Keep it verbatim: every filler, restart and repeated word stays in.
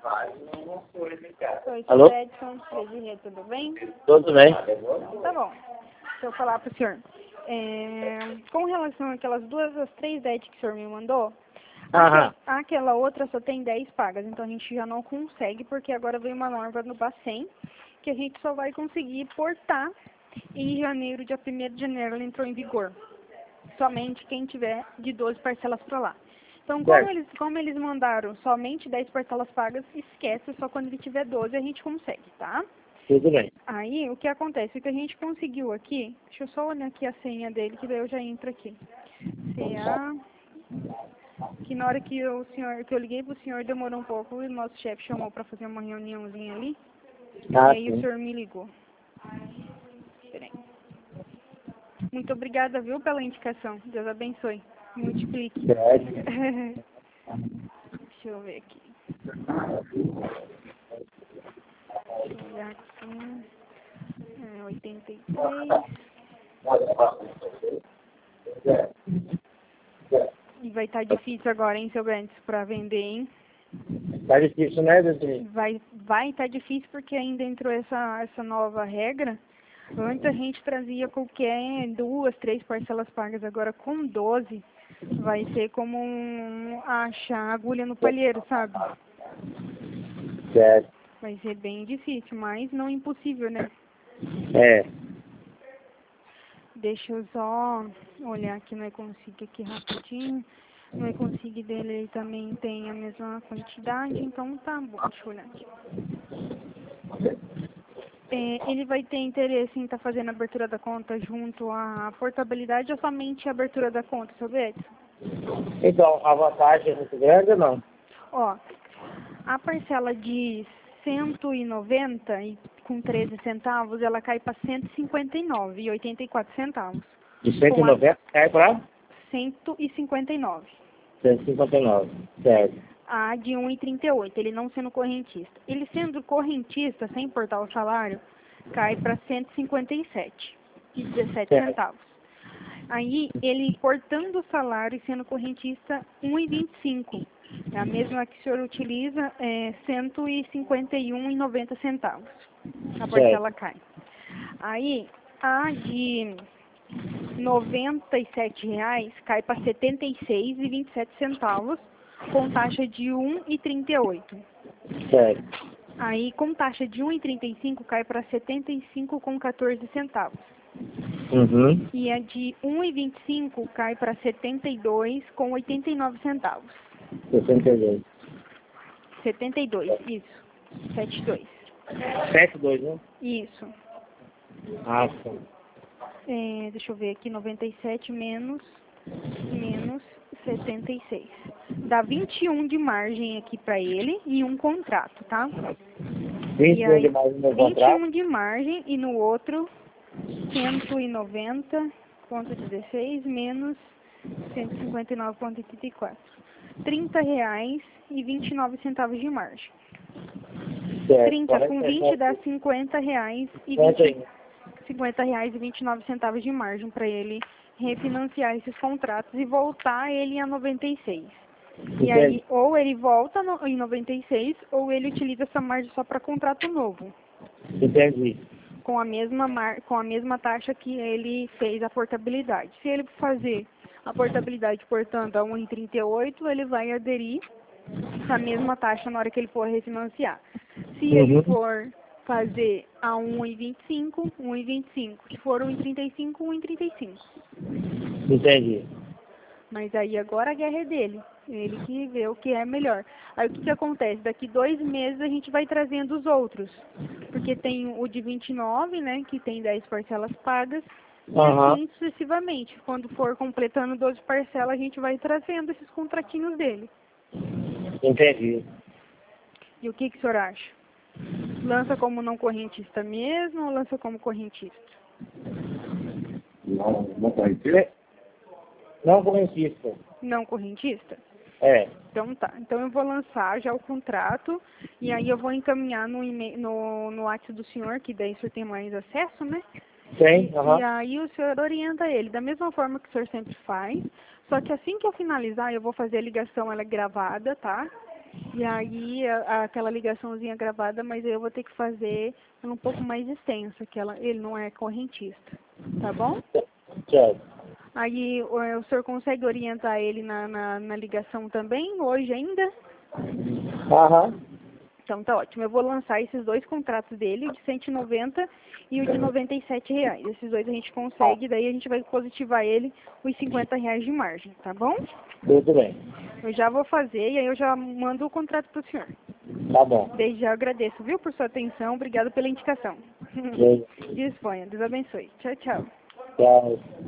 Oi, Alô? Edson, Virginia, tudo bem? Tudo bem? Então, tá bom. Deixa eu falar pro senhor. É, com relação àquelas duas, as três D E T que o senhor me mandou, Aham. aquela, aquela outra só tem dez pagas, então a gente já não consegue, porque agora veio uma norma no Bacen, que a gente só vai conseguir portar em janeiro, dia primeiro de janeiro, ela entrou em vigor. Somente quem tiver de doze parcelas para lá. Então, como Certo. eles, como eles mandaram somente dez parcelas pagas, esquece, só quando ele tiver doze a gente consegue, tá? Tudo bem. Aí, o que acontece? O que a gente conseguiu aqui, deixa eu só olhar aqui a senha dele, que daí eu já entro aqui. C A, que na hora que eu, o senhor, que eu liguei pro senhor demorou um pouco, e o nosso chefe chamou para fazer uma reuniãozinha ali, Ah, e aí o sim. senhor me ligou. Peraí. Muito obrigada, viu, pela indicação. Deus abençoe. Multiplique. Certo. Deixa eu ver aqui. Deixa eu olhar aqui. É, oitenta e três. E vai estar difícil agora, hein, seu Brandes, para vender, hein? Tá difícil, né, Virginia? Vai vai estar difícil porque ainda entrou essa, essa nova regra. Antes a gente trazia qualquer duas, três parcelas pagas. Agora com doze vai ser como um, achar agulha no palheiro, sabe? Certo. Vai ser bem difícil, mas não impossível, né? É. Deixa eu só olhar aqui no e-consig aqui rapidinho. No e-consig dele ele também tem a mesma quantidade, então tá bom, deixa eu olhar aqui. É, ele vai ter interesse em estar fazendo a abertura da conta junto à portabilidade ou somente a abertura da conta, seu Edson? Então, a vantagem é muito grande ou não? Ó, a parcela de cento e noventa e com treze centavos, ela cai para cento e cinquenta e nove e oitenta e quatro centavos. De cento e Com a noventa cai para cento e cinquenta e nove. cento e cinquenta e nove. Certo. A de um e trinta e oito, ele não sendo correntista. Ele sendo correntista, sem importar o salário, cai para cento e cinquenta e sete e dezessete Certo. centavos. Aí, ele cortando o salário e sendo correntista, um e vinte e cinco. É a mesma que o senhor utiliza, é cento e cinquenta e um e noventa centavos. A parcela cai. Aí, a de noventa e sete reais cai para setenta e seis e vinte e sete centavos, com taxa de um e trinta e oito. Certo. Aí, com taxa de um e trinta e cinco, cai para setenta e cinco com quatorze centavos. Uhum. E a de um e vinte e cinco cai para setenta e dois com oitenta e nove centavos. sessenta e dois. setenta e dois, isso. setenta e dois. setenta e dois, né? Isso. Ah, sim. É, deixa eu ver aqui, noventa e sete menos, menos setenta e seis. Dá vinte e um de margem aqui para ele e um contrato, tá? vinte E e um aí, de mais no vinte e contrato. um de margem e no outro cento e noventa vírgula dezesseis menos cento e cinquenta e nove vírgula oitenta e quatro. trinta reais e vinte e nove centavos de margem. Certo. trinta com vinte dá cinquenta reais e vinte, cinquenta reais e vinte e nove centavos de margem para ele refinanciar esses contratos e voltar ele a noventa e seis. E aí, ou ele volta no, em noventa e seis, ou ele utiliza essa margem só para contrato novo, Entendi. com a mesma mar, com a mesma taxa que ele fez a portabilidade. Se ele fazer a portabilidade, portanto, a um e trinta e oito, ele vai aderir à mesma taxa na hora que ele for refinanciar. Se ele Uhum. for fazer a um e vinte e cinco, um e vinte e cinco. Se for um e trinta e cinco, um e trinta e cinco. Entendi. Mas aí agora a guerra é dele. Ele que vê o que é melhor. Aí o que, que acontece? Daqui dois meses a gente vai trazendo os outros. Porque tem o de vinte e nove, né? Que tem dez parcelas pagas. E Aham. assim sucessivamente. Quando for completando doze parcelas, a gente vai trazendo esses contratinhos dele. Entendi. E o que, que o senhor acha? Lança como não correntista mesmo ou lança como correntista? Não, não correntista? Não correntista. Não correntista? É. Então tá. Então eu vou lançar já o contrato e aí eu vou encaminhar no e-mail, no, no WhatsApp do senhor, que daí o senhor tem mais acesso, né? Tem? E, Aham. e aí o senhor orienta ele, da mesma forma que o senhor sempre faz. Só que assim que eu finalizar, eu vou fazer a ligação, ela é gravada, tá? E aí, a, aquela ligaçãozinha gravada, mas eu vou ter que fazer ela um pouco mais extensa, que ela, ele não é correntista, tá bom? Certo. Aí, o, o senhor consegue orientar ele na, na, na ligação também, hoje ainda? Aham. Então tá ótimo. Eu vou lançar esses dois contratos dele, o de cento e noventa e o de noventa e sete reais. Esses dois a gente consegue, daí a gente vai positivar ele os cinquenta reais de margem, tá bom? Tudo bem. Eu já vou fazer e aí eu já mando o contrato pro senhor. Tá bom. Desde já eu agradeço, viu, por sua atenção. Obrigado pela indicação. Beijo. Disponha. Deus abençoe. Tchau, tchau. Tchau.